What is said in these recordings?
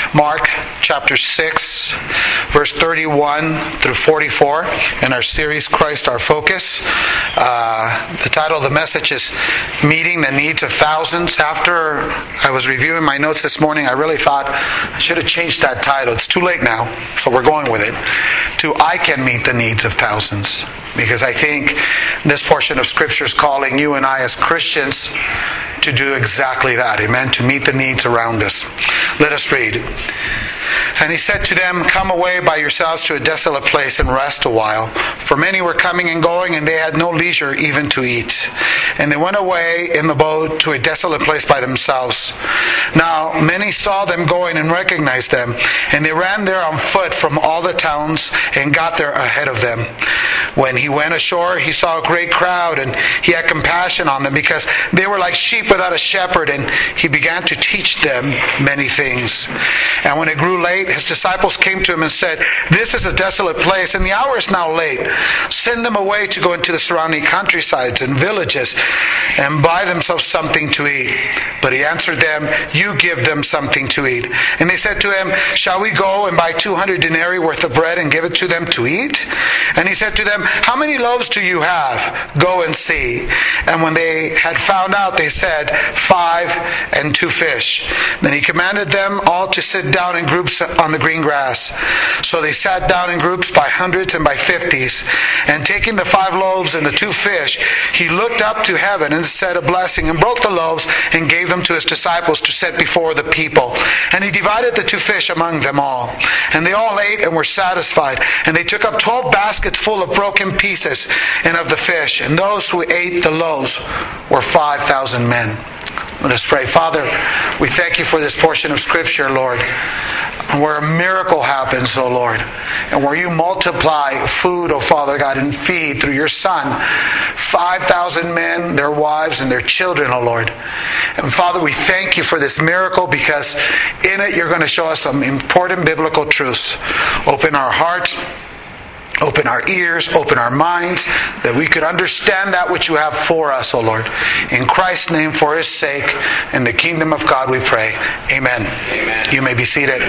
Mark chapter 6, verse 31 through 44 in our series, Christ Our Focus. The title of the message is Meeting the Needs of Thousands. After I was reviewing my notes this morning, I really thought I should have changed that title. It's too late now, so we're going with it. To I Can Meet the Needs of Thousands. Because I think this portion of Scripture is calling you and I as Christians to do exactly that. Amen? To meet the needs around us. Let us read. And he said to them, "Come away by yourselves to a desolate place and rest a while. For many were coming and going, and they had no leisure even to eat. And they went away in the boat to a desolate place by themselves. Now many saw them going and recognized them, and they ran there on foot from all the towns and got there ahead of them. When he went ashore, he saw a great crowd, and he had compassion on them because they were like sheep without a shepherd, and he began to teach them many things. And when it grew late, his disciples came to him and said, 'This is a desolate place, and the hour is now late. Send them away to go into the surrounding countrysides and villages and buy themselves something to eat.' But he answered them, 'You give them something to eat.' And they said to him, 'Shall we go and buy 200 denarii worth of bread and give it to them to eat?' And he said to them, 'How many loaves do you have? Go and see.' And when they had found out, they said, 5 and 2 fish. Then he commanded them all to sit down in groups on the green grass. So they sat down in groups by hundreds and by 50s. And taking the 5 loaves and the 2 fish, he looked up to heaven and said a blessing and broke the loaves and gave them to his disciples to set before the people. And he divided the 2 fish among them all. And they all ate and were satisfied. And they took up 12 baskets full of broken pieces and of the fish. And those who ate the loaves were 5,000 men. Let us pray. Father, we thank you for this portion of Scripture, Lord, where a miracle happens, oh Lord, and where you multiply food, oh Father God, and feed through your Son 5,000 men, their wives, and their children, oh Lord. And Father, we thank you for this miracle because in it you're going to show us some important biblical truths. Open our hearts, open our ears, open our minds, that we could understand that which you have for us, O Lord. In Christ's name, for his sake, in the kingdom of God we pray. Amen. Amen. You may be seated.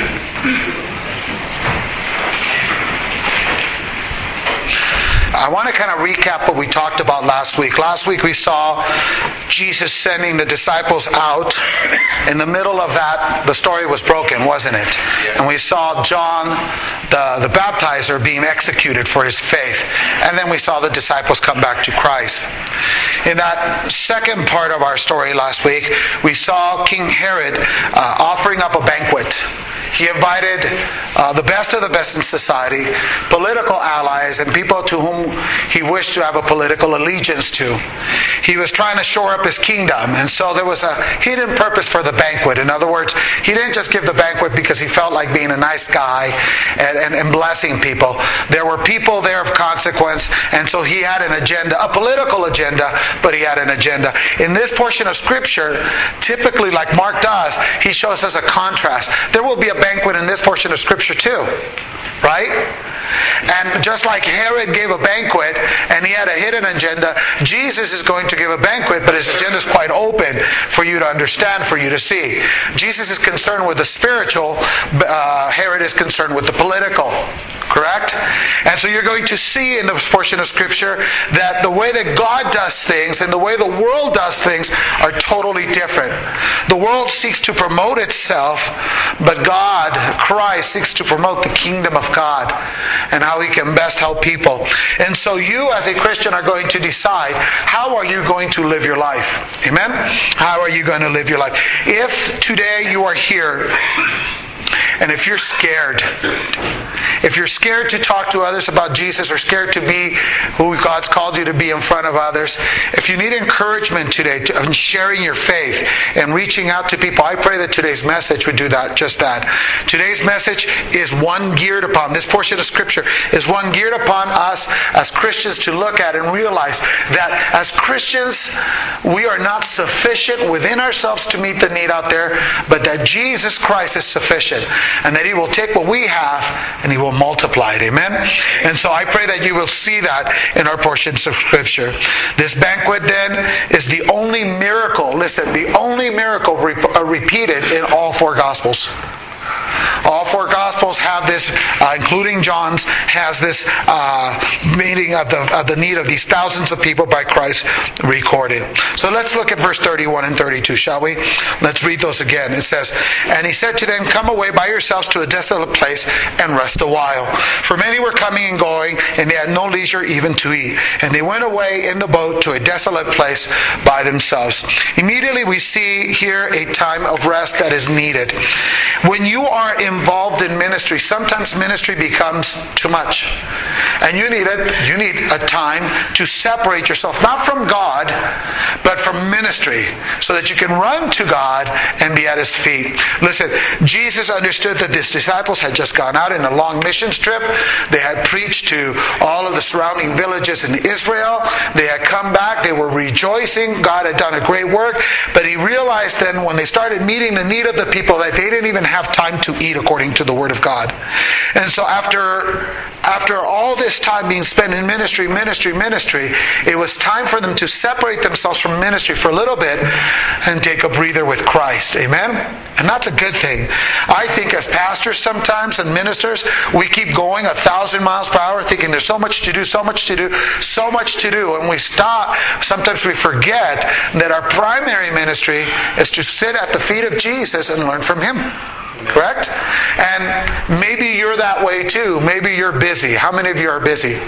I want to kind of recap what we talked about last week. Last week we saw Jesus sending the disciples out. In the middle of that, the story was broken, wasn't it? And we saw John, the baptizer, being executed for his faith. And then we saw the disciples come back to Christ. In that second part of our story last week, we saw King Herod offering up a banquet. He invited the best of the best in society, political allies, and people to whom he wished to have a political allegiance to. He was trying to shore up his kingdom, and so there was a hidden purpose for the banquet. In other words, he didn't just give the banquet because he felt like being a nice guy and blessing people. There were people there of consequence, and so he had an agenda, a political agenda, but he had an agenda. In this portion of Scripture, typically like Mark does, he shows us a contrast. There will be a banquet in this portion of Scripture too, right? And just like Herod gave a banquet and he had a hidden agenda, Jesus is going to give a banquet, but his agenda is quite open for you to understand, for you to see. Jesus is concerned with the spiritual, Herod is concerned with the political. Correct? And so you're going to see in this portion of Scripture that the way that God does things and the way the world does things are totally different. The world seeks to promote itself, but God, Christ, seeks to promote the kingdom of God and how he can best help people. And so you as a Christian are going to decide, how are you going to live your life? Amen? How are you going to live your life? If today you are here and if you're scared to talk to others about Jesus or scared to be who God's called you to be in front of others, if you need encouragement today in sharing your faith and reaching out to people, I pray that today's message would do that, just that. Today's message is one geared upon, this portion of Scripture is one geared upon us as Christians to look at and realize that as Christians, we are not sufficient within ourselves to meet the need out there, but that Jesus Christ is sufficient and that he will take what we have and he will multiply it. Amen? And so I pray that you will see that in our portions of Scripture. This banquet then is the only miracle, listen, the only miracle repeated in all 4 Gospels. Gospels have this, including John's, has this meaning of the need of these thousands of people by Christ recorded. So let's look at verse 31 and 32, shall we? Let's read those again. It says, "And he said to them, Come away by yourselves to a desolate place and rest a while. For many were coming and going, and they had no leisure even to eat. And they went away in the boat to a desolate place by themselves." Immediately we see here a time of rest that is needed. When you are involved in ministry, sometimes ministry becomes too much. And you need a time to separate yourself, not from God, but from ministry, so that you can run to God and be at His feet. Listen, Jesus understood that His disciples had just gone out in a long mission trip. They had preached to all of the surrounding villages in Israel. They had come back. They were rejoicing. God had done a great work. But He realized then when they started meeting the need of the people that they didn't even have time to eat according to the Word of God. And so after all this time being spent in ministry, it was time for them to separate themselves from ministry for a little bit and take a breather with Christ. Amen? And that's a good thing. I think as pastors sometimes and ministers, we keep going 1,000 miles per hour thinking there's so much to do. And we stop. Sometimes we forget that our primary ministry is to sit at the feet of Jesus and learn from Him. Correct? And maybe you're that way too. Maybe you're busy. How many of you are busy?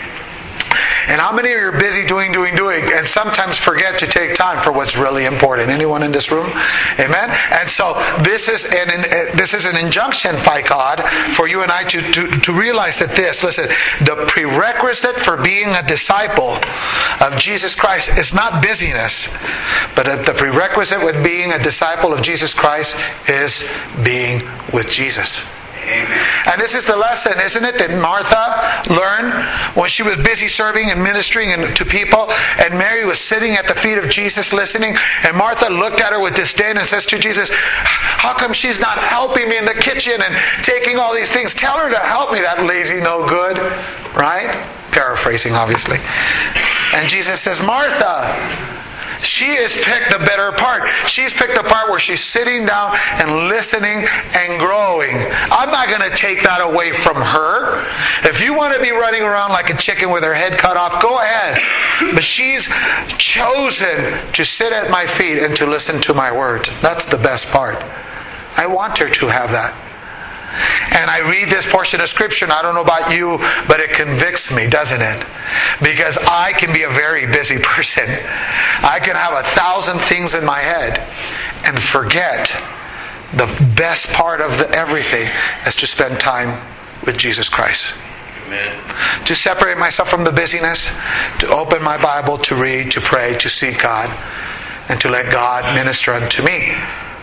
And how many of you are busy doing, and sometimes forget to take time for what's really important? Anyone in this room? Amen? And so this is an injunction by God for you and I to realize that listen, the prerequisite for being a disciple of Jesus Christ is not busyness, but the prerequisite with being a disciple of Jesus Christ is being with Jesus. Amen. And this is the lesson, isn't it, that Martha learned when she was busy serving and ministering to people, and Mary was sitting at the feet of Jesus listening, and Martha looked at her with disdain and says to Jesus, "How come she's not helping me in the kitchen and taking all these things? Tell her to help me, that lazy no good." Right? Paraphrasing, obviously. And Jesus says, "Martha, she has picked the better part. She's picked the part where she's sitting down and listening and growing. I'm not going to take that away from her. If you want to be running around like a chicken with her head cut off, go ahead. But she's chosen to sit at my feet and to listen to my words. That's the best part. I want her to have that." And I read this portion of Scripture, and I don't know about you, but it convicts me, doesn't it? Because I can be a very busy person. I can have 1,000 things in my head and forget the best part of everything is to spend time with Jesus Christ. Amen. To separate myself from the busyness, to open my Bible, to read, to pray, to seek God, and to let God minister unto me.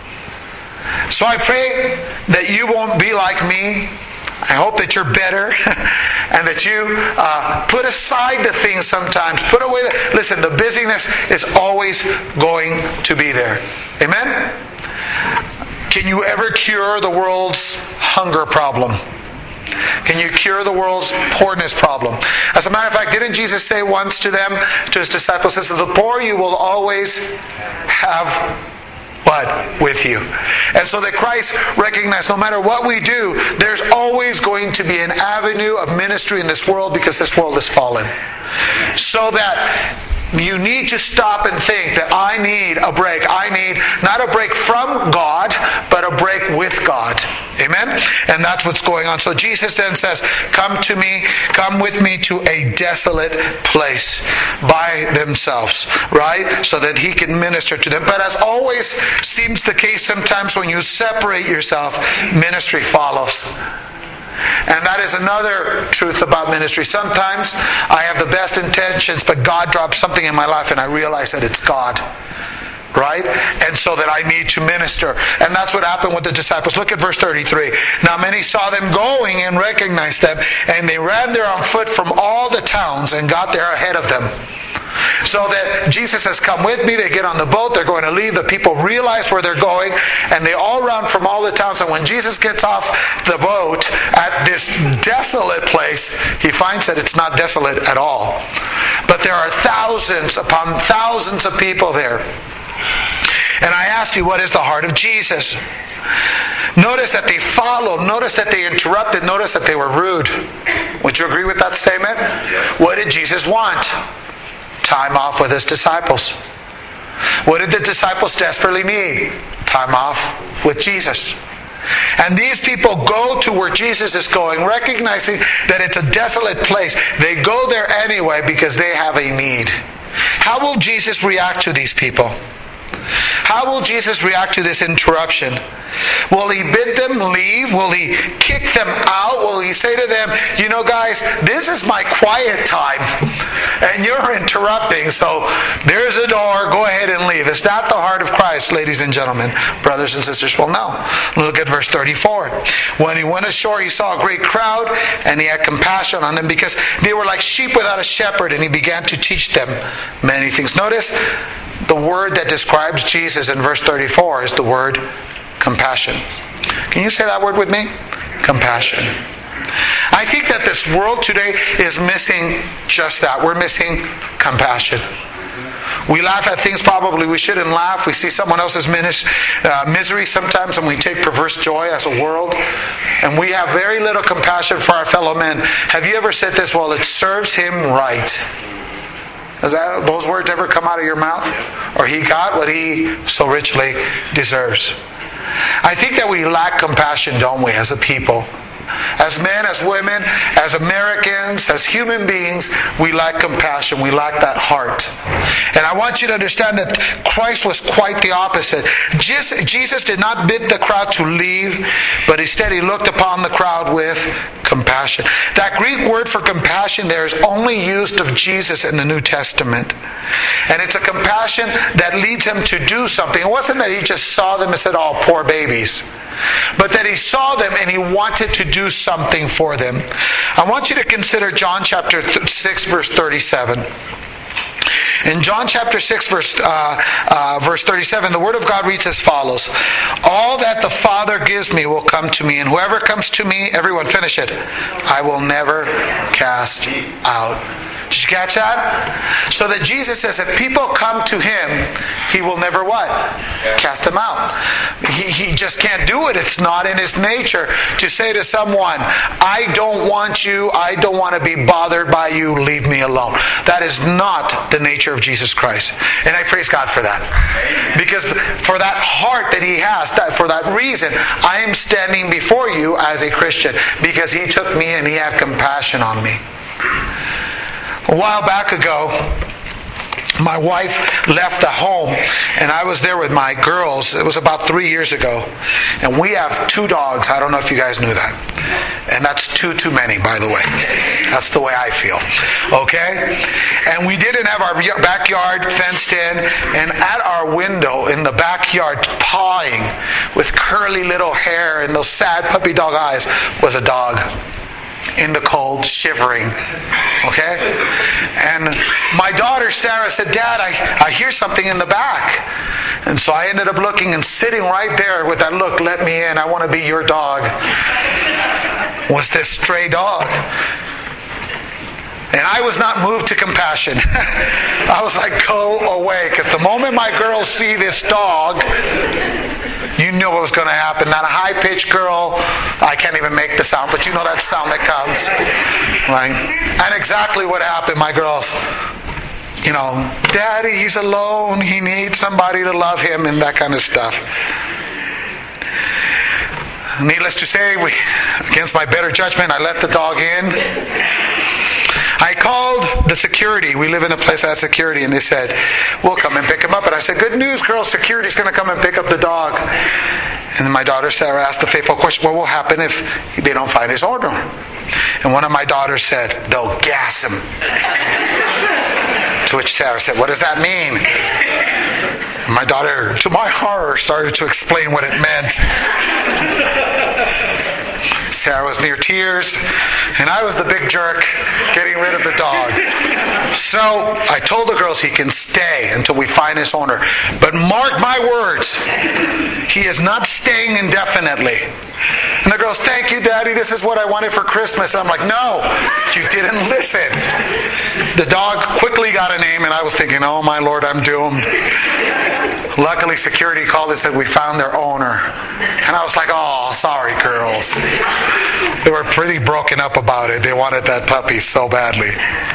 So I pray that you won't be like me. I hope that you're better and that you put aside the things sometimes. Put away listen, the busyness is always going to be there. Amen? Can you ever cure the world's hunger problem? Can you cure the world's poorness problem? As a matter of fact, didn't Jesus say once to His disciples, He said, "The poor you will always have what? With you." And so that Christ recognized no matter what we do, there's always going to be an avenue of ministry in this world because this world is fallen. So that you need to stop and think that I need a break. I need not a break from God, but a break with God. Amen? And that's what's going on. So Jesus then says, come with me to a desolate place by themselves, right? So that He can minister to them. But as always seems the case sometimes when you separate yourself, ministry follows. And that is another truth about ministry. Sometimes I have the best intentions, but God drops something in my life and I realize that it's God. Right? And so that I need to minister. And that's what happened with the disciples. Look at verse 33. Now many saw them going and recognized them, and they ran there on foot from all the towns and got there ahead of them. So that Jesus says, come with me. They get on the boat. They're going to leave. The people realize where they're going. And they all run from all the towns. And when Jesus gets off the boat at this desolate place, He finds that it's not desolate at all. But there are thousands upon thousands of people there. And I ask you, what is the heart of Jesus? Notice that they followed. Notice that they interrupted. Notice that they were rude. Would you agree with that statement? What did Jesus want? Time off with his disciples. What did the disciples desperately need? Time off with Jesus. And these people go to where Jesus is going, recognizing that it's a desolate place. They go there anyway because they have a need. How will Jesus react to these people? How will Jesus react to this interruption? Will he bid them leave? Will he kick them out? Will he say to them, you know guys, this is my quiet time and you're interrupting, so there's a door, go ahead and leave. Is that the heart of Christ, ladies and gentlemen, brothers and sisters? Well, no. Look at verse 34. When he went ashore, he saw a great crowd and he had compassion on them because they were like sheep without a shepherd, and he began to teach them many things. Notice the word that describes Jesus in verse 34 is the word compassion. Can you say that word with me? Compassion. I think that this world today is missing just that. We're missing compassion. We laugh at things probably we shouldn't laugh. We see someone else's misery sometimes, and we take perverse joy as a world. And we have very little compassion for our fellow men. Have you ever said this? Well, it serves him right. Does those words ever come out of your mouth? Or he got what he so richly deserves. I think that we lack compassion, don't we, as a people? As men, as women, as Americans, as human beings, we lack compassion. We lack that heart. And I want you to understand that Christ was quite the opposite. Jesus did not bid the crowd to leave, but instead he looked upon the crowd with compassion. That Greek word for compassion there is only used of Jesus in the New Testament. And it's a compassion that leads him to do something. It wasn't that he just saw them and said, oh, poor babies. But that he saw them and he wanted to do something for them. I want you to consider John chapter 6, verse 37. In John chapter 6, verse 37, the Word of God reads as follows. All that the Father gives me will come to me, and whoever comes to me, everyone finish it, I will never cast out. Did you catch that? So that Jesus says if people come to him, he will never what? Cast them out. He just can't do it. It's not in his nature to say to someone, I don't want you, I don't want to be bothered by you, leave me alone. That is not the nature of Jesus Christ. And I praise God for that. Because for that heart that he has, for that reason, I am standing before you as a Christian. Because he took me and he had compassion on me. A while back ago, my wife left the home and I was there with my girls. It was about 3 years ago. And we have 2 dogs. I don't know if you guys knew that. And that's too many, by the way. That's the way I feel. Okay? And we didn't have our backyard fenced in. And at our window in the backyard, pawing with curly little hair and those sad puppy dog eyes, was a dog. In the cold, shivering. Okay? And my daughter Sarah said, Dad, I hear something in the back. And so I ended up looking, and sitting right there with that look, let me in, I want to be your dog, was this stray dog. And I was not moved to compassion. I was like, go away. Because the moment my girls see this dog, you knew what was going to happen. That high-pitched girl, I can't even make the sound, but you know that sound that comes. Right? And exactly what happened, my girls. You know, Daddy, he's alone. He needs somebody to love him and that kind of stuff. Needless to say, against my better judgment, I let the dog in. I called the security. We live in a place that has security, and they said, we'll come and pick him up. And I said, good news, girls, security's going to come and pick up the dog. And then my daughter Sarah asked the fateful question, what will happen if they don't find his owner? And one of my daughters said, they'll gas him. To which Sarah said, what does that mean? And my daughter, to my horror, started to explain what it meant. Sarah was near tears, and I was the big jerk getting rid of the dog. So I told the girls he can stay until we find his owner. But mark my words, he is not staying indefinitely. And the girls, thank you, Daddy, this is what I wanted for Christmas. And I'm like, no, you didn't listen. The dog quickly got a name, and I was thinking, oh my Lord, I'm doomed. Luckily, security called and said we found their owner. And I was like, oh, sorry, girls. They were pretty broken up about it. They wanted that puppy so badly.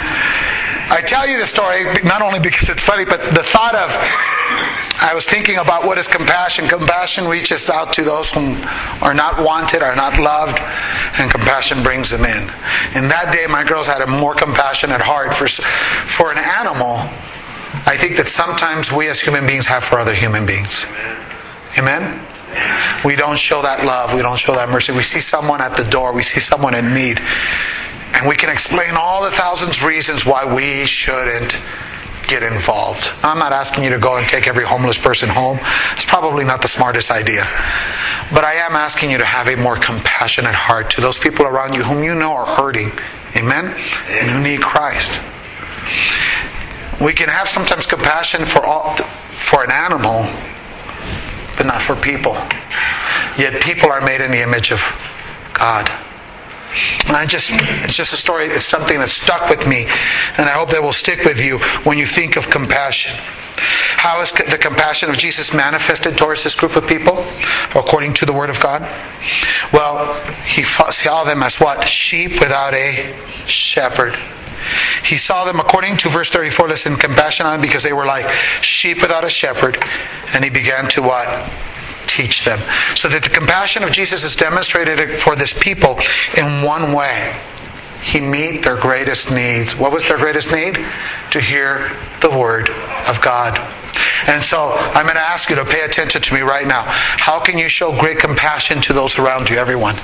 I tell you the story not only because it's funny, but the thought of, I was thinking about what is compassion. Compassion reaches out to those who are not wanted, are not loved, and compassion brings them in. In that day, my girls had a more compassionate heart for an animal, I think, that sometimes we as human beings have for other human beings. Amen? We don't show that love. We don't show that mercy. We see someone at the door. We see someone in need. And we can explain all the thousands of reasons why we shouldn't get involved. I'm not asking you to go and take every homeless person home. It's probably not the smartest idea. But I am asking you to have a more compassionate heart to those people around you whom you know are hurting. Amen? And who need Christ. We can have sometimes compassion for an animal, but not for people. Yet people are made in the image of God. It's just a story. It's something that stuck with me, and I hope that will stick with you when you think of compassion. How is the compassion of Jesus manifested towards this group of people, according to the Word of God? Well, He saw them as what? Sheep without a shepherd. He saw them, according to verse 34, listen, compassion on them because they were like sheep without a shepherd, and He began to what? Teach them. So that the compassion of Jesus is demonstrated for this people in one way. He met their greatest needs. What was their greatest need? To hear the Word of God. And so I'm going to ask you to pay attention to me right now. How can you show great compassion to those around you? Everyone.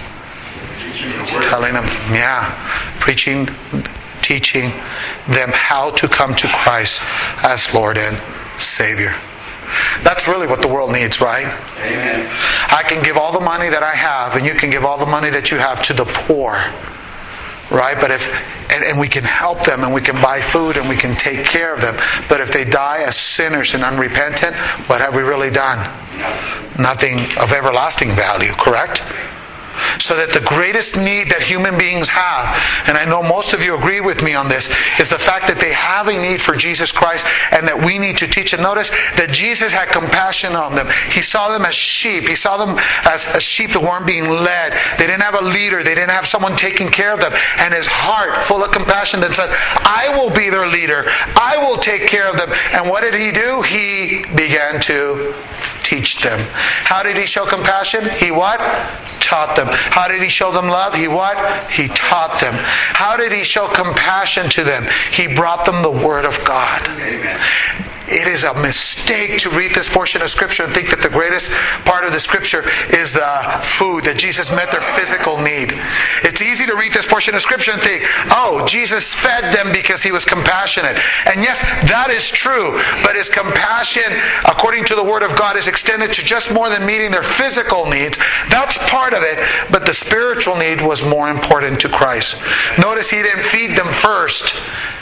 Telling them, preaching, teaching them how to come to Christ as Lord and Savior. That's really what the world needs, right? Amen. I can give all the money that I have, and you can give all the money that you have to the poor, right? But and we can help them, and we can buy food, and we can take care of them. But if they die as sinners and unrepentant, what have we really done? Nothing of everlasting value, correct? So that the greatest need that human beings have, and I know most of you agree with me on this, is the fact that they have a need for Jesus Christ and that we need to teach. And notice that Jesus had compassion on them. He saw them as sheep. He saw them as sheep that weren't being led. They didn't have a leader. They didn't have someone taking care of them. And His heart, full of compassion, then said, I will be their leader. I will take care of them. And what did He do? He began to teach them. How did He show compassion? He what? Taught them. How did He show them love? He what? He taught them. How did He show compassion to them? He brought them the Word of God. Amen. It is a mistake to read this portion of Scripture and think that the greatest part of the Scripture is the food, that Jesus met their physical need. It's easy to read this portion of Scripture and think, oh, Jesus fed them because He was compassionate. And yes, that is true. But His compassion, according to the Word of God, is extended to just more than meeting their physical needs. That's part of it. But the spiritual need was more important to Christ. Notice He didn't feed them first.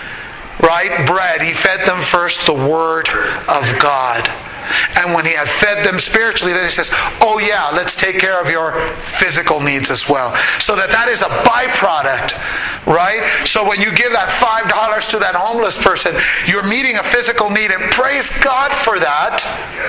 Right? Bread. He fed them first the Word of God. And when He had fed them spiritually, then He says, oh yeah, let's take care of your physical needs as well. So that is a byproduct. Right? So when you give that $5 to that homeless person, you're meeting a physical need, and praise God for that.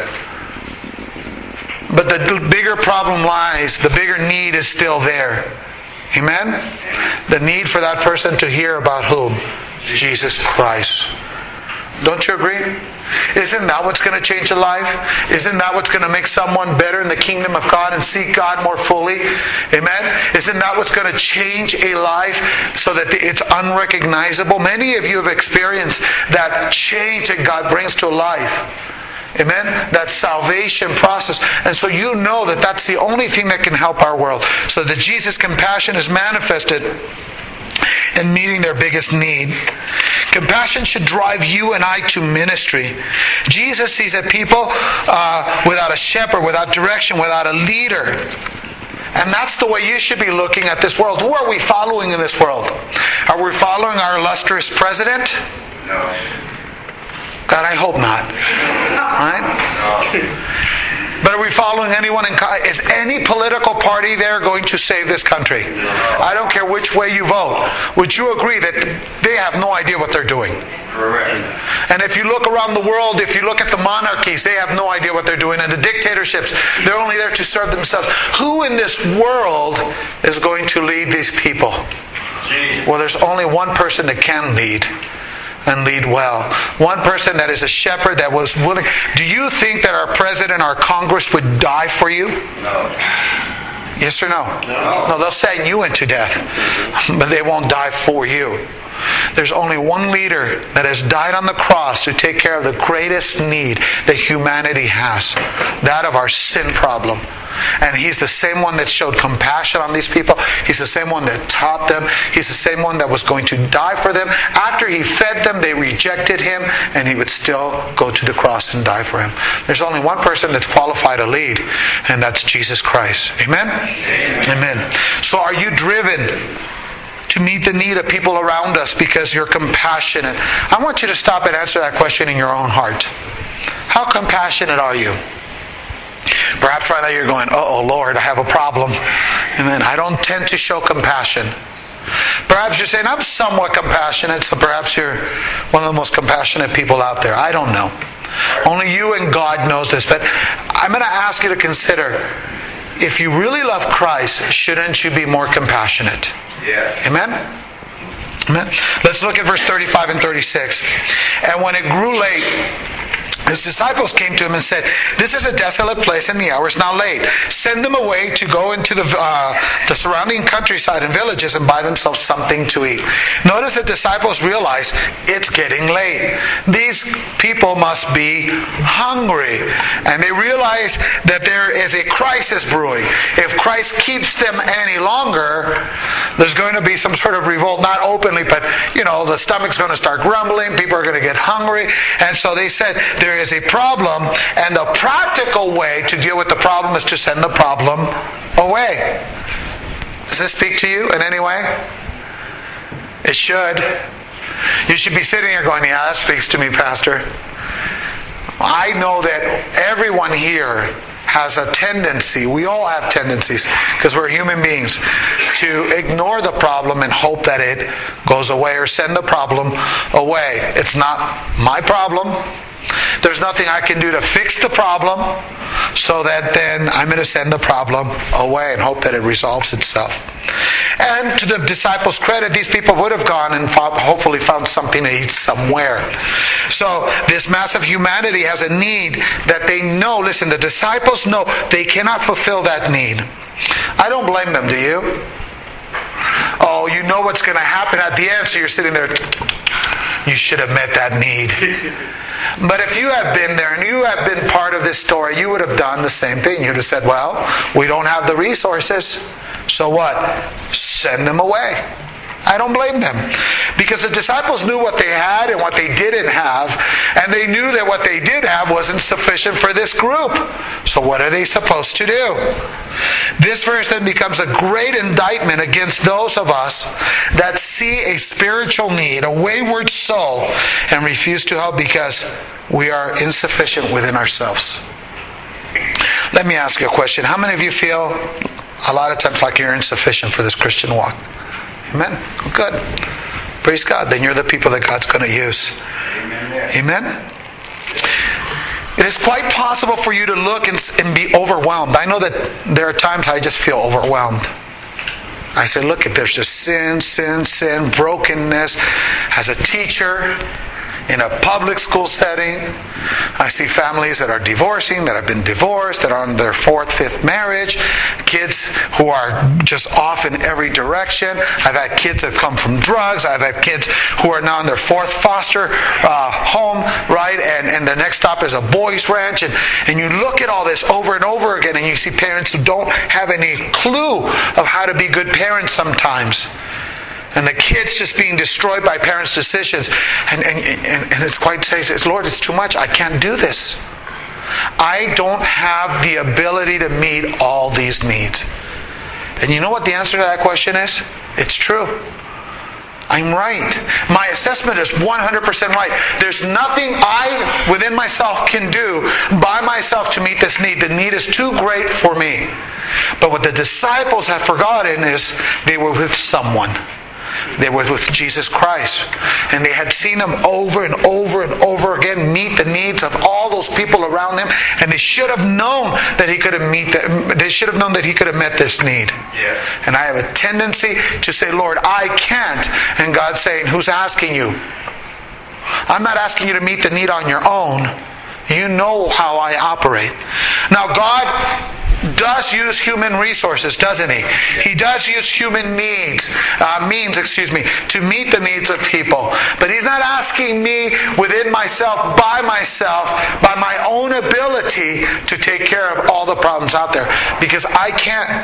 But the bigger problem lies, the bigger need is still there. Amen? The need for that person to hear about whom? Jesus Christ. Don't you agree? Isn't that what's going to change a life? Isn't that what's going to make someone better in the kingdom of God and seek God more fully? Amen? Isn't that what's going to change a life so that it's unrecognizable? Many of you have experienced that change that God brings to a life. Amen? That salvation process. And so you know that that's the only thing that can help our world. So that Jesus' compassion is manifested in meeting their biggest need. Compassion should drive you and I to ministry. Jesus sees that people without a shepherd, without direction, without a leader. And that's the way you should be looking at this world. Who are we following in this world? Are we following our illustrious president? No. God, I hope not. Right? But are we following anyone is any political party there going to save this country? I don't care which way you vote. Would you agree that they have no idea what they're doing? Correct. And if you look around the world, if you look at the monarchies, they have no idea what they're doing. And the dictatorships, they're only there to serve themselves. Who in this world is going to lead these people? Jesus. Well, there's only one person that can lead, and lead well. One person that is a shepherd that was willing. Do you think that our president, our Congress would die for you? No. Yes or no? No. No, they'll send you into death, but they won't die for you. There's only one leader that has died on the cross to take care of the greatest need that humanity has, that of our sin problem. And He's the same one that showed compassion on these people. He's the same one that taught them. He's the same one that was going to die for them. After He fed them, they rejected Him, and He would still go to the cross and die for Him. There's only one person that's qualified to lead, and that's Jesus Christ. Amen? Amen. So are you driven to meet the need of people around us because you're compassionate? I want you to stop and answer that question in your own heart. How compassionate are you? Perhaps right now you're going, "Uh-oh, Lord, I have a problem." Amen. I don't tend to show compassion. Perhaps you're saying, "I'm somewhat compassionate," so perhaps you're one of the most compassionate people out there. I don't know. Only you and God knows this. But I'm going to ask you to consider, if you really love Christ, shouldn't you be more compassionate? Yeah. Amen? Amen. Let's look at verse 35 and 36. And when it grew late, His disciples came to Him and said, "This is a desolate place, and the hour is now late. Send them away to go into the surrounding countryside and villages and buy themselves something to eat." Notice the disciples realize it's getting late. These people must be hungry. And they realize that there is a crisis brewing. If Christ keeps them any longer, there's going to be some sort of revolt, not openly, but the stomach's going to start grumbling, people are going to get hungry. And so they said, there is a problem, and the practical way to deal with the problem is to send the problem away. Does this speak to you in any way? It should. You should be sitting here going, "Yeah, that speaks to me, Pastor." I know that everyone here has a tendency, we all have tendencies, because we're human beings, to ignore the problem and hope that it goes away, or send the problem away. It's not my problem. There's nothing I can do to fix the problem, so that then I'm going to send the problem away and hope that it resolves itself. And to the disciples' credit, these people would have gone and hopefully found something to eat somewhere. So this mass of humanity has a need that they know. Listen, the disciples know they cannot fulfill that need. I don't blame them, do you? Oh, you know what's going to happen at the end, so you're sitting there, you should have met that need. But if you have been there and you have been part of this story, you would have done the same thing. You'd have said, "Well, we don't have the resources, so what? Send them away." I don't blame them. Because the disciples knew what they had and what they didn't have, and they knew that what they did have wasn't sufficient for this group. So what are they supposed to do? This verse then becomes a great indictment against those of us that see a spiritual need, a wayward soul, and refuse to help because we are insufficient within ourselves. Let me ask you a question. How many of you feel a lot of times like you're insufficient for this Christian walk? Amen? Good. Praise God. Then you're the people that God's going to use. Amen? It is quite possible for you to look and be overwhelmed. I know that there are times I just feel overwhelmed. I say, look, there's just sin, brokenness. As a teacher, in a public school setting, I see families that are divorcing, that have been divorced, that are on their 4th, 5th marriage, kids who are just off in every direction. I've had kids that come from drugs. I've had kids who are now in their 4th foster home, right? And the next stop is a boys' ranch. And you look at all this over and over again, and you see parents who don't have any clue of how to be good parents sometimes. And the kids just being destroyed by parents' decisions. And it's quite says, "Lord, it's too much. I can't do this. I don't have the ability to meet all these needs." And you know what the answer to that question is? It's true. I'm right. My assessment is 100% right. There's nothing I, within myself, can do by myself to meet this need. The need is too great for me. But what the disciples have forgotten is they were with someone. They were with Jesus Christ. And they had seen Him over and over and over again meet the needs of all those people around Him. And they should have known that He could have they should have known that He could have met this need. Yeah. And I have a tendency to say, Lord, I can't. And God's saying, who's asking you? I'm not asking you to meet the need on your own. You know how I operate. Now, God does use human resources, doesn't He? He does use human means to meet the needs of people. But He's not asking me within myself, by my own ability to take care of all the problems out there. Because I can't.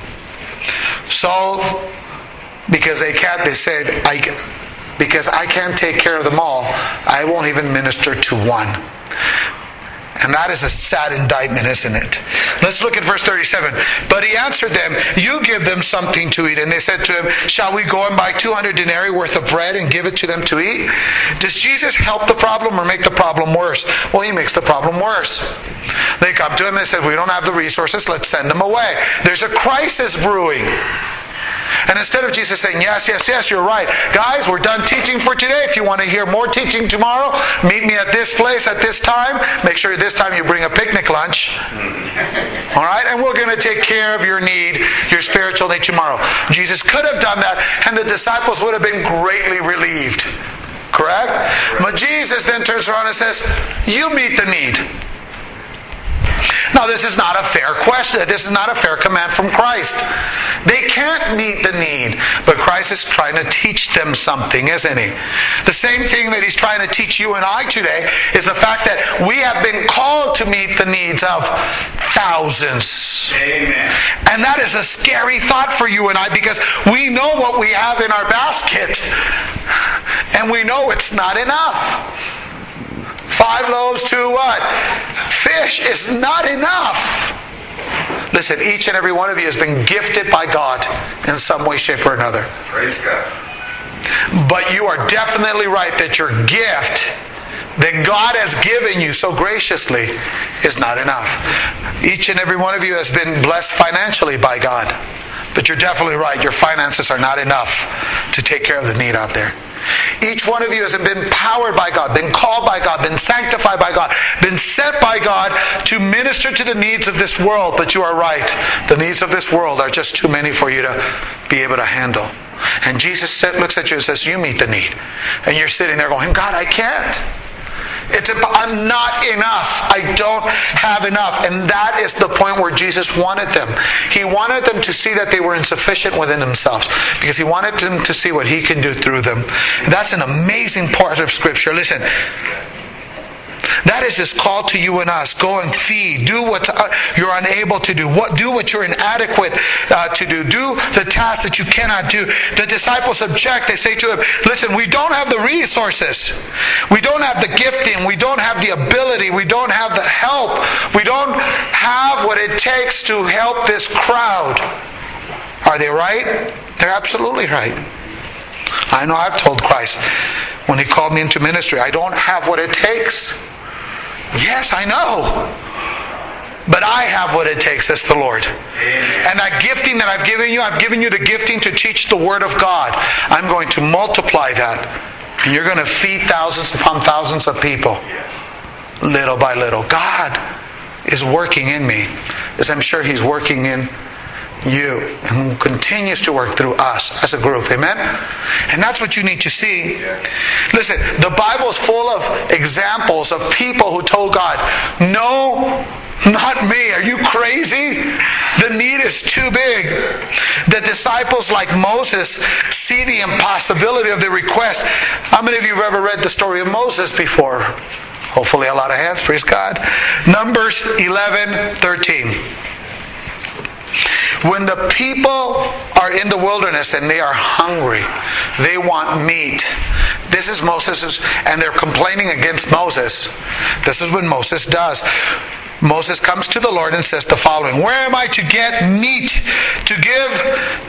So, because they can't, they said, because I can't take care of them all, I won't even minister to one. And that is a sad indictment, isn't it? Let's look at verse 37. But He answered them, you give them something to eat. And they said to Him, shall we go and buy 200 denarii worth of bread and give it to them to eat? Does Jesus help the problem or make the problem worse? Well, He makes the problem worse. They come to Him and they said, we don't have the resources, let's send them away. There's a crisis brewing. And instead of Jesus saying, yes, you're right. Guys, we're done teaching for today. If you want to hear more teaching tomorrow, meet me at this place at this time. Make sure this time you bring a picnic lunch. All right? And we're going to take care of your need, your spiritual need tomorrow. Jesus could have done that, and the disciples would have been greatly relieved. Correct? But Jesus then turns around and says, you meet the need. Now, this is not a fair question. This is not a fair command from Christ. They can't meet the need. But Christ is trying to teach them something, isn't He? The same thing that He's trying to teach you and I today is the fact that we have been called to meet the needs of thousands. Amen. And that is a scary thought for you and I, because we know what we have in our basket. And we know it's not enough. 5 loaves, 2 what? Fish is not enough. Listen, each and every one of you has been gifted by God in some way, shape, or another. Praise God. But you are definitely right that your gift that God has given you so graciously is not enough. Each and every one of you has been blessed financially by God. But you're definitely right. Your finances are not enough to take care of the need out there. Each one of you has been empowered by God, been called by God, been sanctified by God, been sent by God to minister to the needs of this world. But you are right. The needs of this world are just too many for you to be able to handle. And Jesus looks at you and says, you meet the need. And you're sitting there going, God, I can't. I'm not enough. I don't have enough. And that is the point where Jesus wanted them. He wanted them to see that they were insufficient within themselves, because He wanted them to see what He can do through them. And that's an amazing part of Scripture. Listen, that is His call to you and us. Go and feed. Do what you're unable to do. Do what you're inadequate to do. Do the task that you cannot do. The disciples object. They say to Him, listen, we don't have the resources. We don't have the gifting. We don't have the ability. We don't have the help. We don't have what it takes to help this crowd. Are they right? They're absolutely right. I know I've told Christ when He called me into ministry, I don't have what it takes. Yes, I know. But I have what it takes, says the Lord. And that gifting that I've given you the gifting to teach the Word of God. I'm going to multiply that. And you're going to feed thousands upon thousands of people. Little by little. God is working in me, as I'm sure He's working in you, and who continues to work through us as a group. Amen? And that's what you need to see. Listen, the Bible is full of examples of people who told God, no, not me. Are you crazy? The need is too big. The disciples, like Moses, see the impossibility of the request. How many of you have ever read the story of Moses before? Hopefully a lot of hands, praise God. Numbers 11:13. When the people are in the wilderness and they are hungry, they want meat. This is Moses, and they're complaining against Moses. This is what Moses does. Moses comes to the Lord and says the following, where am I to get meat to give to all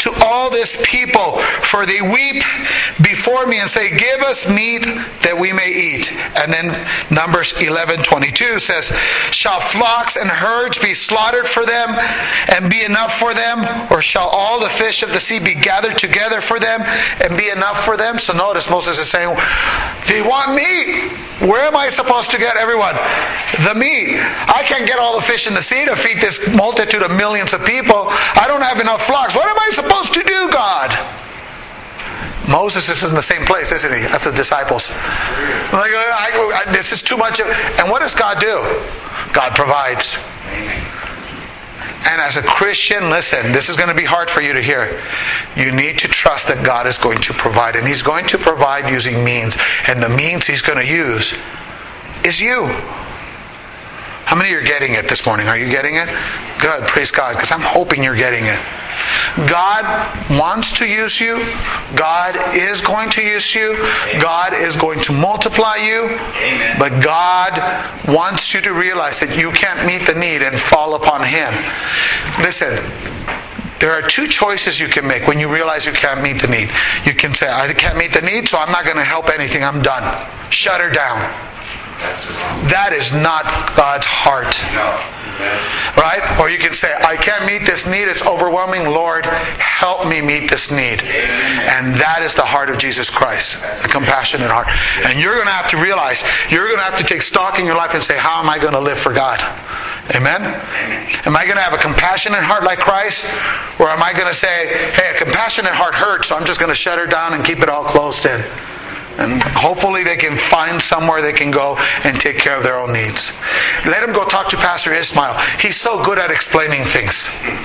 heal this people, for they weep before me and say, give us meat that we may eat. And then Numbers 11:22 says, shall flocks and herds be slaughtered for them and be enough for them? Or shall all the fish of the sea be gathered together for them and be enough for them? So notice Moses is saying, they want meat. Where am I supposed to get everyone? The meat. I can't get all the fish in the sea to feed this multitude of millions of people. I don't have enough flocks. What am I supposed to do, God? Moses is in the same place, isn't he? As the disciples. Like, this is too much. And what does God do? God provides. And as a Christian, listen, this is going to be hard for you to hear. You need to trust that God is going to provide. And He's going to provide using means. And the means He's going to use is you. How many are getting it this morning? Are you getting it? Good. Praise God. Because I'm hoping you're getting it. God wants to use you. God is going to use you. God is going to multiply you. Amen. But God wants you to realize that you can't meet the need and fall upon Him. Listen, there are two choices you can make when you realize you can't meet the need. You can say, I can't meet the need, so I'm not going to help anything. I'm done. Shut her down. That is not God's heart. Right? Or you can say, I can't meet this need. It's overwhelming. Lord, help me meet this need. And that is the heart of Jesus Christ. A compassionate heart. And you're going to have to realize, you're going to have to take stock in your life and say, how am I going to live for God? Amen? Am I going to have a compassionate heart like Christ? Or am I going to say, hey, a compassionate heart hurts, so I'm just going to shut her down and keep it all closed in? And hopefully they can find somewhere they can go and take care of their own needs. Let them go talk to Pastor Ismail. He's so good at explaining things.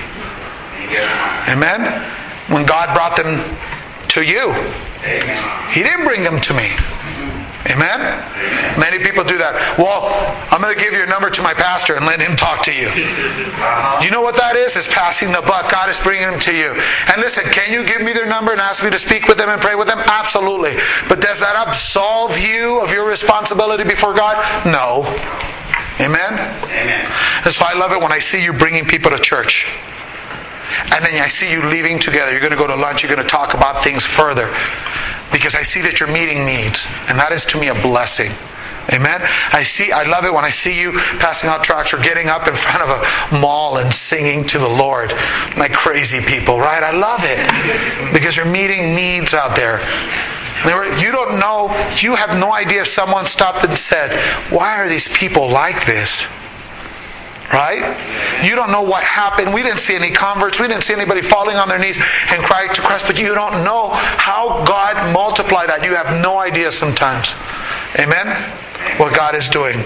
Amen? When God brought them to you, He didn't bring them to me. Amen? Many people do that. Well, I'm going to give your number to my pastor and let him talk to you. You know what that is? It's passing the buck. God is bringing them to you. And listen, can you give me their number and ask me to speak with them and pray with them? Absolutely. But does that absolve you of your responsibility before God? No. Amen? Amen. And so I love it when I see you bringing people to church. And then I see you leaving together. You're going to go to lunch. You're going to talk about things further. Because I see that you're meeting needs. And that is to me a blessing. Amen? I love it when I see you passing out tracts or getting up in front of a mall and singing to the Lord. Like crazy people, right? I love it. Because you're meeting needs out there. You don't know, you have no idea if someone stopped and said, why are these people like this? Right? You don't know what happened. We didn't see any converts. We didn't see anybody falling on their knees and crying to Christ. But you don't know how God multiplied that. You have no idea sometimes. Amen? What God is doing.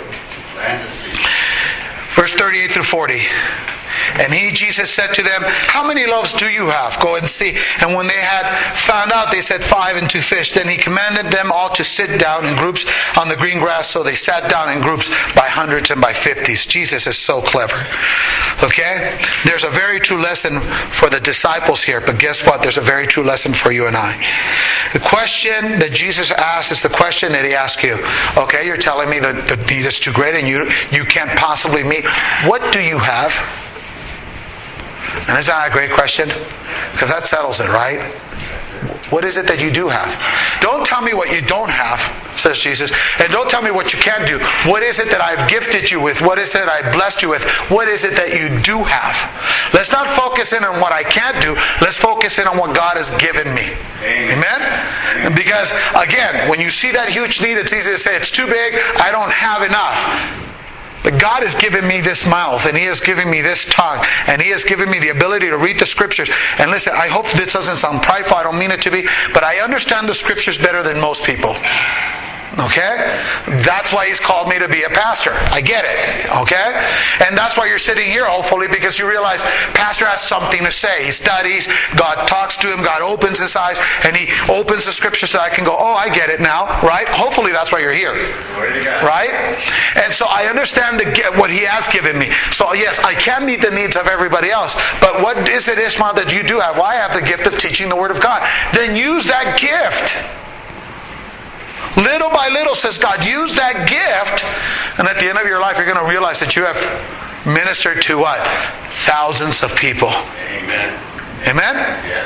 Verse 38 through 40. And He, Jesus, said to them, how many loaves do you have? Go and see. And when they had found out, they said 5 and 2 fish. Then He commanded them all to sit down in groups on the green grass. So they sat down in groups by hundreds and by 50s. Jesus is so clever. Okay? There's a very true lesson for the disciples here. But guess what? There's a very true lesson for you and I. The question that Jesus asked is the question that He asked you. Okay, you're telling me that the need is too great and you can't possibly meet. What do you have? And isn't that a great question? Because that settles it, right? What is it that you do have? Don't tell me what you don't have, says Jesus. And don't tell me what you can't do. What is it that I've gifted you with? What is it that I've blessed you with? What is it that you do have? Let's not focus in on what I can't do. Let's focus in on what God has given me. Amen? Because, again, when you see that huge need, it's easy to say, it's too big, I don't have enough. But God has given me this mouth, and He has given me this tongue, and He has given me the ability to read the Scriptures. And listen, I hope this doesn't sound prideful, I don't mean it to be, but I understand the Scriptures better than most people. Okay? That's why He's called me to be a pastor. I get it. Okay? And that's why you're sitting here, hopefully, because you realize Pastor has something to say. He studies, God talks to him, God opens his eyes, and He opens the Scriptures so I can go, oh, I get it now. Right? Hopefully that's why you're here. Right? And so I understand what He has given me. So yes, I can meet the needs of everybody else. But what is it, Ishmael, that you do have? Well, I have the gift of teaching the Word of God. Then use that gift. Little by little, says God, use that gift. And at the end of your life, you're going to realize that you have ministered to what? Thousands of people. Amen. Amen? Yeah.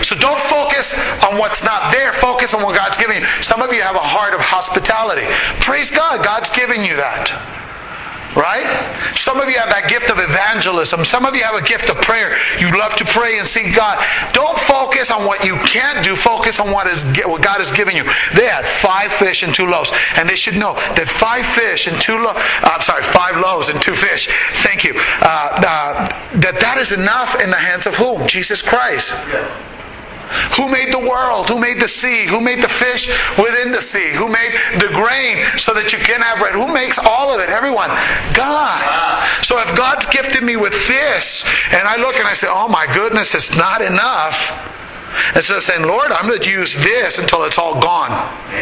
So don't focus on what's not there. Focus on what God's giving you. Some of you have a heart of hospitality. Praise God. God's giving you that. Right? Some of you have that gift of evangelism. Some of you have a gift of prayer. You love to pray and seek God. Don't focus on what you can't do. Focus on what God has given you. They had 5 fish and 2 loaves. And they should know that 5 loaves and 2 fish. Thank you. That is enough in the hands of whom? Jesus Christ. Who made the world? Who made the sea? Who made the fish within the sea? Who made the grain so that you can have bread? Who makes all of it? Everyone. God. So if God's gifted me with this, and I look and I say, oh my goodness, it's not enough. Instead of saying, Lord, I'm going to use this until it's all gone.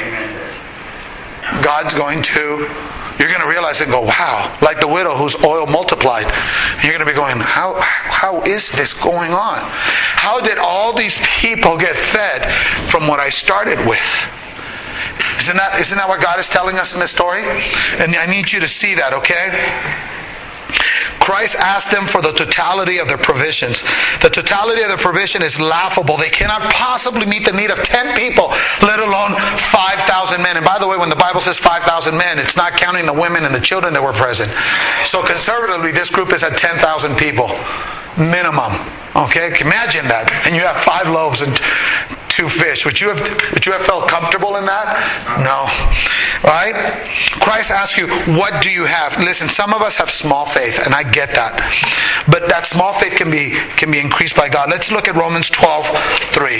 God's going to... You're going to realize and go, wow, like the widow whose oil multiplied. And you're going to be going, how is this going on? How did all these people get fed from what I started with? Isn't that what God is telling us in this story? And I need you to see that, okay? Christ asked them for the totality of their provisions. The totality of their provision is laughable. They cannot possibly meet the need of 10 people, let alone 5,000 men. And by the way, when the Bible says 5,000 men, it's not counting the women and the children that were present. So conservatively, this group is at 10,000 people, minimum. Okay, imagine that. And you have 5 loaves and 2 fish. Would you have felt comfortable in that? No. Right? Christ asks you, what do you have? Listen, some of us have small faith, and I get that. But that small faith can be increased by God. Let's look at Romans 12:3.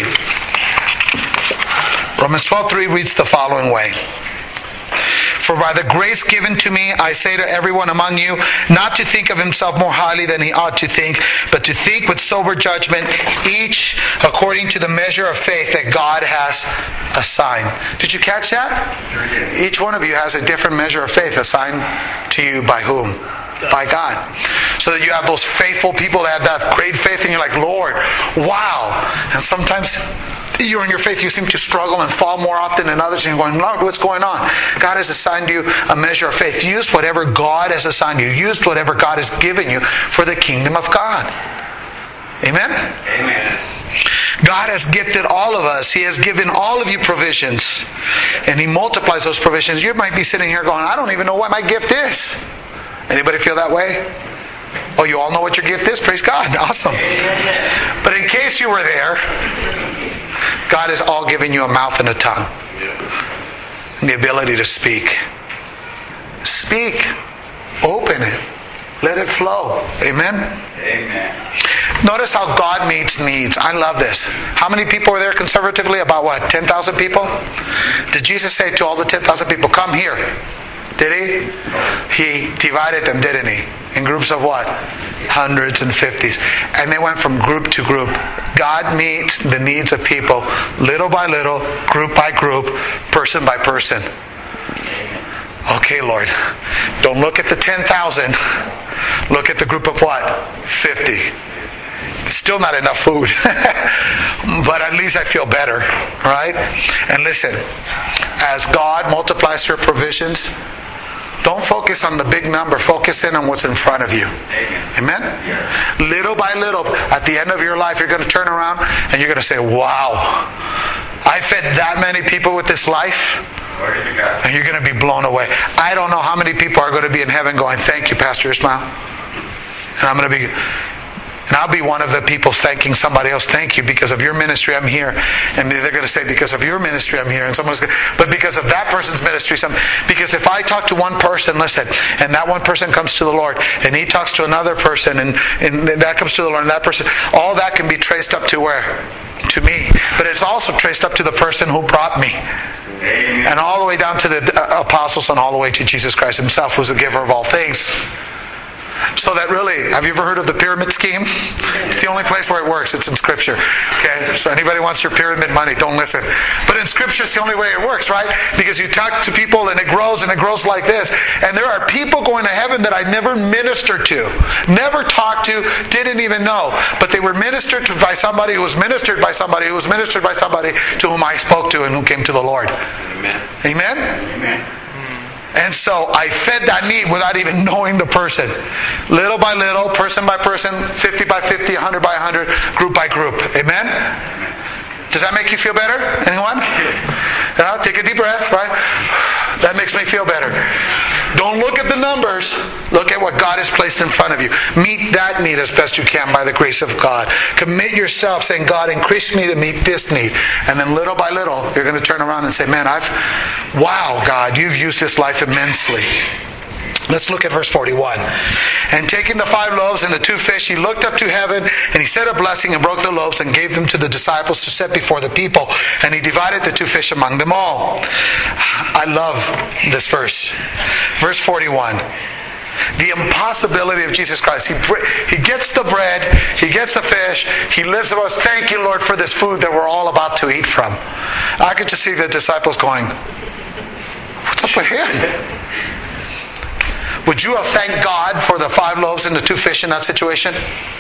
Romans 12:3 reads the following way. For by the grace given to me, I say to everyone among you, not to think of himself more highly than he ought to think, but to think with sober judgment, each according to the measure of faith that God has assigned. Did you catch that? Each one of you has a different measure of faith assigned to you by whom? By God. So that you have those faithful people that have that great faith, and you're like, Lord, wow. And sometimes you're in your faith, you seem to struggle and fall more often than others, and you're going, Lord, what's going on? God has assigned you a measure of faith. Use whatever God has assigned you. Use whatever God has given you for the kingdom of God. Amen? Amen. God has gifted all of us. He has given all of you provisions. And He multiplies those provisions. You might be sitting here going, I don't even know what my gift is. Anybody feel that way? Oh, you all know what your gift is? Praise God. Awesome. But in case you were there, God has all given you a mouth and a tongue. And the ability to speak. Speak. Open it. Let it flow. Amen? Amen. Notice how God meets needs. I love this. How many people were there conservatively? About what? 10,000 people? Did Jesus say to all the 10,000 people, come here? Did He? He divided them, didn't He? In groups of what? Hundreds and fifties. And they went from group to group. God meets the needs of people little by little, group by group, person by person. Okay, Lord. Don't look at the 10,000. Look at the group of what? 50. Still not enough food. But at least I feel better. Right? And listen, as God multiplies your provisions, don't focus on the big number. Focus in on what's in front of you. Amen? Little by little, at the end of your life, you're going to turn around and you're going to say, wow, I fed that many people with this life. And you're going to be blown away. I don't know how many people are going to be in heaven going, thank you, Pastor Ismael. And I'll be one of the people thanking somebody else. Thank you, because of your ministry, I'm here. And they're going to say, because of your ministry, I'm here. And someone's going to, but because of that person's ministry, because if I talk to one person, listen, and that one person comes to the Lord, and he talks to another person, and that comes to the Lord, and that person, all that can be traced up to where? To me. But it's also traced up to the person who brought me. Amen. And all the way down to the apostles, and all the way to Jesus Christ Himself, who's the giver of all things. So that really, have you ever heard of the pyramid scheme? It's the only place where it works. It's in Scripture. Okay? So anybody wants your pyramid money, don't listen. But in Scripture, it's the only way it works, right? Because you talk to people and it grows like this. And there are people going to heaven that I never ministered to, never talked to, didn't even know. But they were ministered to by somebody who was ministered by somebody who was ministered by somebody to whom I spoke to and who came to the Lord. Amen? Amen? Amen. And so I fed that need without even knowing the person. Little by little, person by person, 50 by 50, 100 by 100, group by group. Amen? Does that make you feel better? Anyone? Yeah, take a deep breath, right? That makes me feel better. Don't look at the numbers. Look at what God has placed in front of you. Meet that need as best you can by the grace of God. Commit yourself saying, God, increase me to meet this need. And then little by little, you're going to turn around and say, man, wow, God, you've used this life immensely. Let's look at verse 41. And taking the 5 loaves and the 2 fish, he looked up to heaven, and he said a blessing and broke the loaves and gave them to the disciples to set before the people. And he divided the 2 fish among them all. I love this verse. Verse 41. The impossibility of Jesus Christ. He gets the bread, he gets the fish, he lives with us. Thank you, Lord, for this food that we're all about to eat from. I could just see the disciples going, what's up with him? Would you have thanked God for the 5 loaves and the 2 fish in that situation?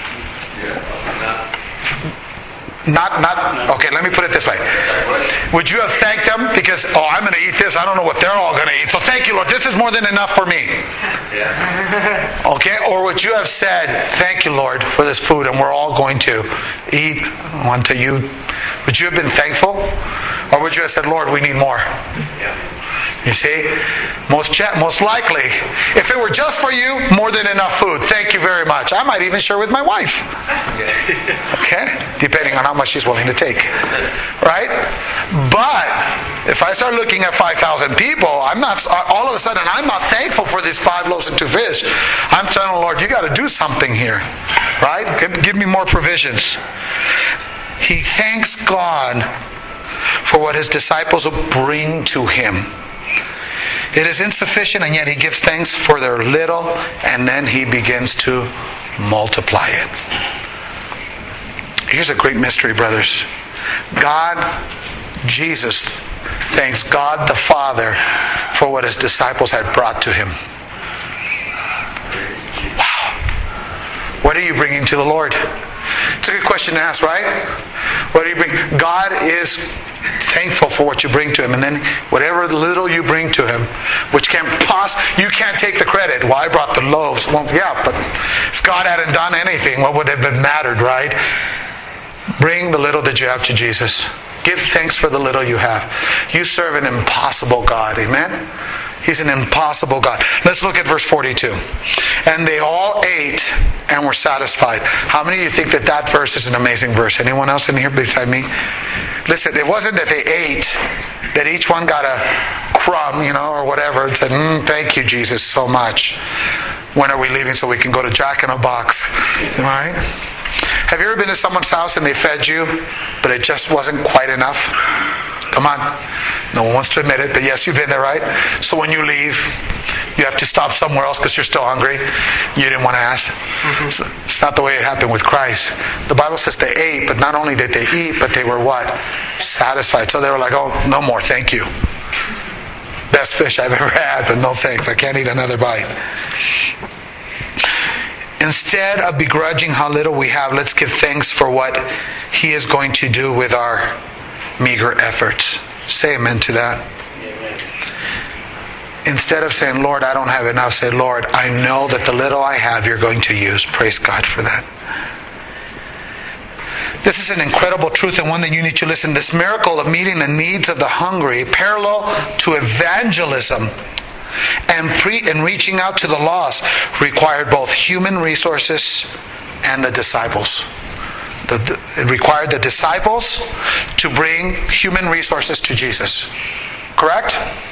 Not. Okay, let me put it this way. Would you have thanked them because, I'm going to eat this. I don't know what they're all going to eat. So thank you, Lord. This is more than enough for me. Okay? Or would you have said, thank you, Lord, for this food and we're all going to eat unto you? Would you have been thankful? Or would you have said, Lord, we need more? You see, most likely, if it were just for you, more than enough food. Thank you very much. I might even share with my wife. Okay? Depending on how much she's willing to take. Right? But if I start looking at 5,000 people, all of a sudden, I'm not thankful for these 5 loaves and 2 fish. I'm telling the Lord, you got to do something here. Right? Give me more provisions. He thanks God for what his disciples will bring to him. It is insufficient, and yet he gives thanks for their little, and then he begins to multiply it. Here's a great mystery, brothers. Jesus thanks God the Father for what his disciples had brought to him. Wow. What are you bringing to the Lord? It's a good question to ask, right? What do you bring? God is thankful for what you bring to him, and then whatever little you bring to him, which you can't take the credit. Well, I brought the loaves. Well, yeah, but if God hadn't done anything, what would have been mattered, right? Bring the little that you have to Jesus. Give thanks for the little you have. You serve an impossible God, amen? He's an impossible God. Let's look at verse 42. And they all ate and were satisfied. How many of you think that verse is an amazing verse? Anyone else in here beside me? Listen, it wasn't that they ate, that each one got a crumb, or whatever, and said, thank you, Jesus, so much. When are we leaving so we can go to Jack in a Box? Right? Have you ever been to someone's house and they fed you, but it just wasn't quite enough? Come on. No one wants to admit it, but yes, you've been there, right? So when you leave, you have to stop somewhere else because you're still hungry. You didn't want to ask. It's not the way it happened with Christ. The Bible says they ate, but not only did they eat, but they were what? Satisfied. So they were like, oh, no more, thank you. Best fish I've ever had, but no thanks. I can't eat another bite. Instead of begrudging how little we have, let's give thanks for what he is going to do with our meager efforts. Say amen to that. Amen. Instead of saying, Lord, I don't have enough, say, Lord, I know that the little I have you're going to use. Praise God for that. This is an incredible truth and one that you need to listen. This miracle of meeting the needs of the hungry, parallel to evangelism and reaching out to the lost, required both human resources and the disciples. It required the disciples to bring human resources to Jesus. Correct?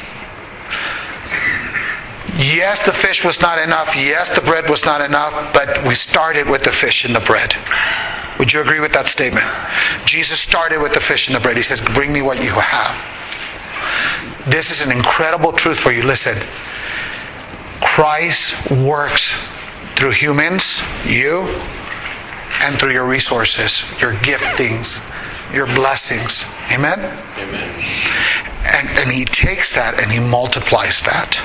Yes, the fish was not enough. Yes, the bread was not enough. But we started with the fish and the bread. Would you agree with that statement? Jesus started with the fish and the bread. He says, bring me what you have. This is an incredible truth for you. Listen. Christ works through humans, you, and through your resources, your giftings, your blessings. Amen? Amen. And he takes that and he multiplies that.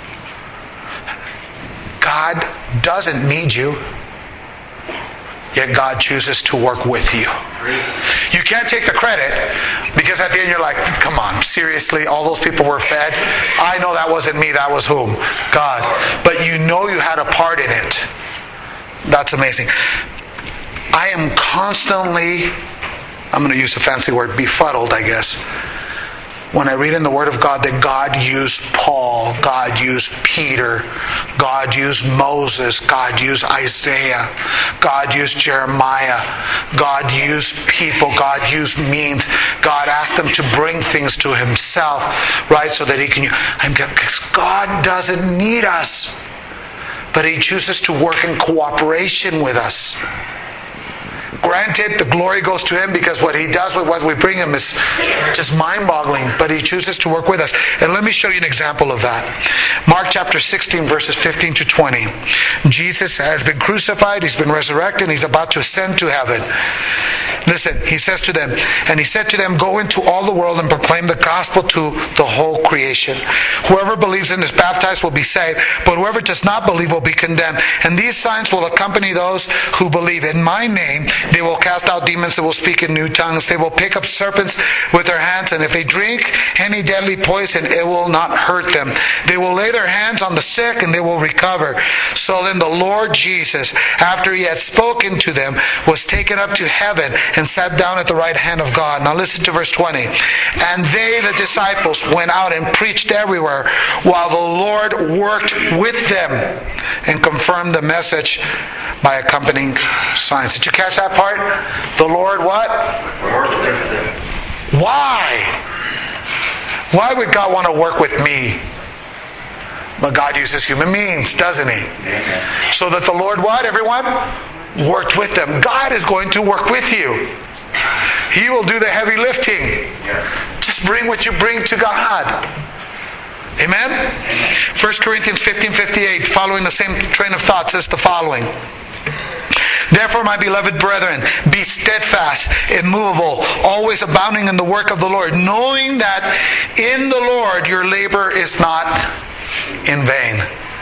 God doesn't need you, yet God chooses to work with you. You can't take the credit because at the end you're like, come on, seriously, all those people were fed? I know that wasn't me, that was whom? God. But you know you had a part in it. That's amazing. I am constantly I'm going to use a fancy word, befuddled, I guess, when I read in the Word of God that God used Paul, God used Peter, God used Moses, God used Isaiah, God used Jeremiah, God used people, God used means, God asked them to bring things to Himself, right, so that He can... Because God doesn't need us, but He chooses to work in cooperation with us. Granted, the glory goes to Him because what He does with what we bring Him is just mind-boggling, but He chooses to work with us. And let me show you an example of that. Mark chapter 16, verses 15 to 20. Jesus has been crucified, He's been resurrected, and He's about to ascend to heaven. Listen, He says to them, and He said to them, "Go into all the world and proclaim the gospel to the whole creation. Whoever believes and is baptized will be saved, but whoever does not believe will be condemned. And these signs will accompany those who believe. In my name they will cast out demons, they will speak in new tongues, they will pick up serpents with their hands, and if they drink any deadly poison, it will not hurt them. They will lay their hands on the sick and they will recover." So then the Lord Jesus, after He had spoken to them, was taken up to heaven and sat down at the right hand of God. Now listen to verse 20. "And they, the disciples, went out and preached everywhere, while the Lord worked with them and confirmed the message by accompanying signs." Did you catch that part? The Lord what? Why? Why would God want to work with me? But God uses human means, doesn't He? So that the Lord what, everyone? Worked with them. God is going to work with you. He will do the heavy lifting. Just bring what you bring to God. Amen? 1 Corinthians 15:58, following the same train of thought, says the following. "Therefore, my beloved brethren, be steadfast, immovable, always abounding in the work of the Lord, knowing that in the Lord your labor is not in vain."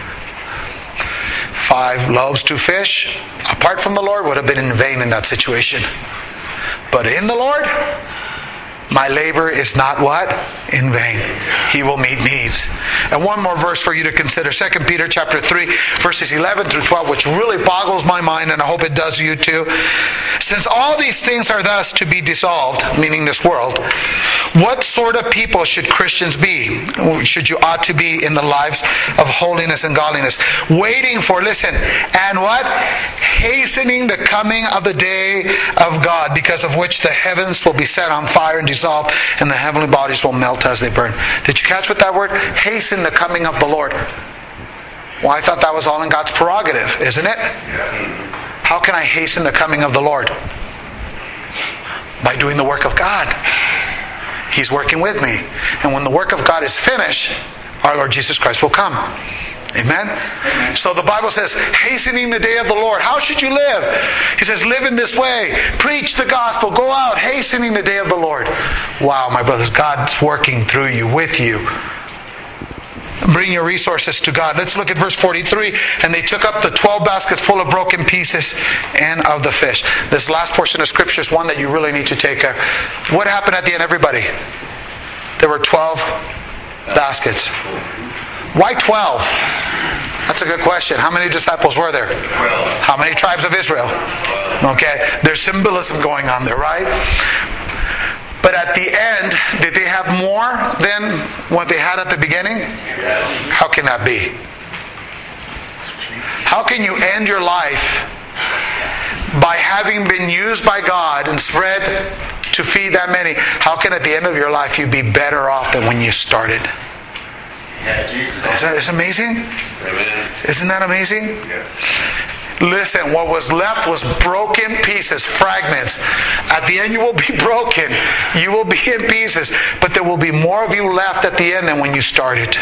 5 loaves, 2 fish, apart from the Lord, would have been in vain in that situation. But in the Lord, my labor is not what? In vain. He will meet needs. And one more verse for you to consider. 2 Peter chapter 3, verses 11 through 12, which really boggles my mind, and I hope it does you too. "Since all these things are thus to be dissolved," meaning this world, "what sort of people should Christians be? You ought to be in the lives of holiness and godliness, waiting for," listen, "and what? Hastening the coming of the day of God, because of which the heavens will be set on fire and dissolved, and the heavenly bodies will melt as they burn." Did you catch what that word? Hasten the coming of the Lord. Well, I thought that was all in God's prerogative, isn't it? How can I hasten the coming of the Lord? By doing the work of God. He's working with me. And when the work of God is finished, our Lord Jesus Christ will come. Amen? So the Bible says, hastening the day of the Lord. How should you live? He says, live in this way. Preach the gospel. Go out, hastening the day of the Lord. Wow, my brothers, God's working through you, with you. Bring your resources to God. Let's look at verse 43. "And they took up the 12 baskets full of broken pieces and of the fish." This last portion of Scripture is one that you really need to take care of. What happened at the end, everybody? There were 12 baskets. Why 12? That's a good question. How many disciples were there? 12. How many tribes of Israel? 12. Okay, there's symbolism going on there, right? But at the end, did they have more than what they had at the beginning? Yes. How can that be? How can you end your life by having been used by God and spread to feed that many? How can at the end of your life you be better off than when you started? Isn't that amazing? Amen. Isn't that amazing? Yes. Listen, what was left was broken pieces, fragments. At the end you will be broken. You will be in pieces. But there will be more of you left at the end than when you started.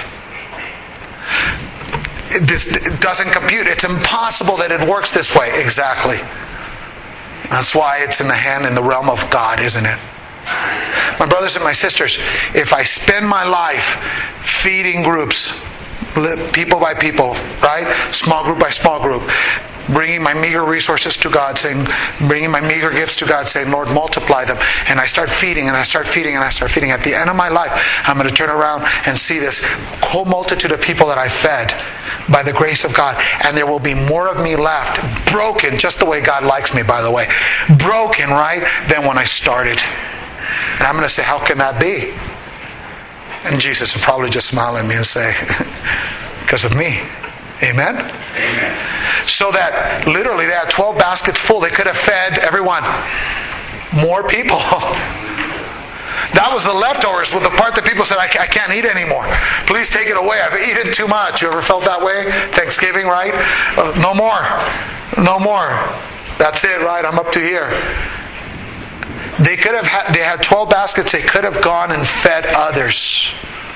This doesn't compute. It's impossible that it works this way. Exactly. That's why it's in the realm of God, isn't it? My brothers and my sisters, if I spend my life feeding groups, people by people, right? Small group by small group, bringing my meager resources to God, bringing my meager gifts to God, saying, Lord, multiply them. And I start feeding, and I start feeding, and I start feeding. At the end of my life, I'm going to turn around and see this whole multitude of people that I fed. by the grace of God, and there will be more of me left, broken, just the way God likes me, by the way, broken, right, than when I started. And I'm going to say, how can that be? And Jesus will probably just smile at me and say, because of me. Amen? Amen. So that literally they had 12 baskets full. They could have fed everyone. More people. That was the leftovers, with the part that people said, I can't eat anymore. Please take it away. I've eaten too much. You ever felt that way? Thanksgiving, right? No more. No more. That's it, right? I'm up to here. They had 12 baskets. They could have gone and fed others.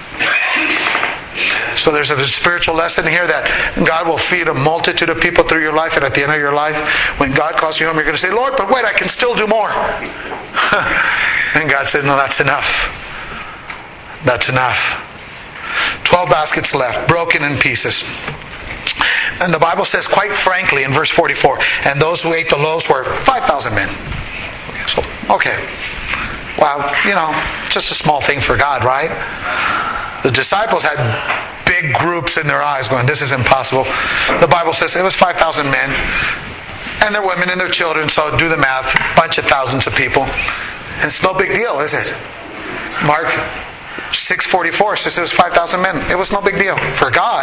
So there's a spiritual lesson here that God will feed a multitude of people through your life, and at the end of your life, when God calls you home, you're going to say, Lord, but wait, I can still do more. And God said, no, that's enough. That's enough. 12 baskets left, broken in pieces. And the Bible says, quite frankly, in verse 44, and those who ate the loaves were 5,000 men. So, okay. Well, just a small thing for God, right? The disciples had big groups in their eyes going, this is impossible. The Bible says it was 5,000 men, and their women and their children, so do the math, bunch of thousands of people. And it's no big deal, is it? Mark 6:44 says it was 5,000 men. It was no big deal for God.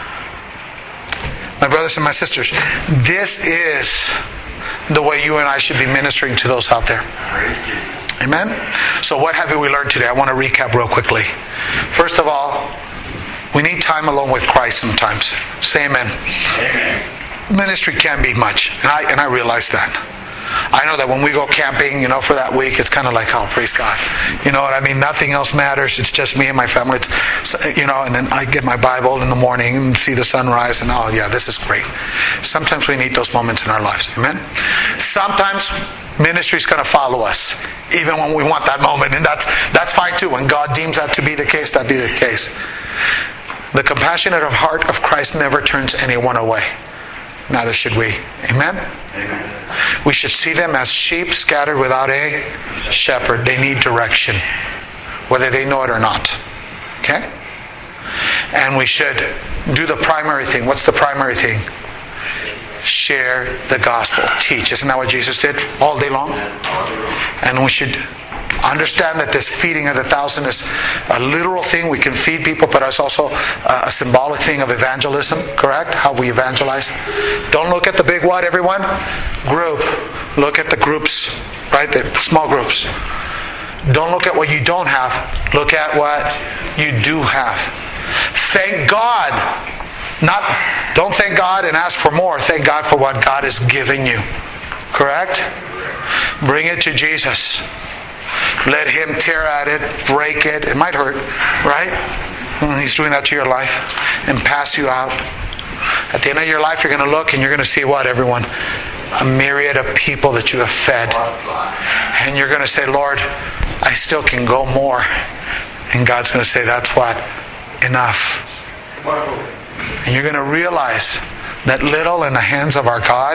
My brothers and my sisters, this is the way you and I should be ministering to those out there. Amen? So what have we learned today? I want to recap real quickly. First of all, we need time alone with Christ sometimes. Say amen. Amen. Ministry can be much, and I realize that. I know that when we go camping, for that week, it's kind of like, oh, praise God. You know what I mean? Nothing else matters. It's just me and my family. And then I get my Bible in the morning and see the sunrise, and oh yeah, this is great. Sometimes we need those moments in our lives. Amen? Sometimes ministry's going to follow us, even when we want that moment, and that's fine too. When God deems that to be the case, that be the case. The compassionate heart of Christ never turns anyone away. Neither should we. Amen? Amen. We should see them as sheep scattered without a shepherd. They need direction, whether they know it or not. Okay? And we should do the primary thing. What's the primary thing? Share the gospel. Teach. Isn't that what Jesus did all day long? And we should understand that this feeding of the 1,000 is a literal thing. We can feed people, but it's also a symbolic thing of evangelism, correct? How we evangelize. Don't look at the big what, everyone? Group. Look at the groups, right? The small groups. Don't look at what you don't have. Look at what you do have. Thank God. Don't thank God and ask for more. Thank God for what God is giving you. Correct? Bring it to Jesus. Let Him tear at it, break it. It might hurt, right? He's doing that to your life and pass you out. At the end of your life, you're going to look and you're going to see what, everyone? A myriad of people that you have fed. And you're going to say, Lord, I still can go more. And God's going to say, that's what? Enough. And you're going to realize that little in the hands of our God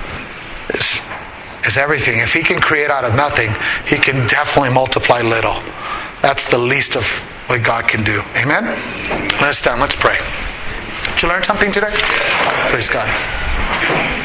is everything. If He can create out of nothing, He can definitely multiply little. That's the least of what God can do. Amen? Let's stand. Let's pray. Did you learn something today? Praise God.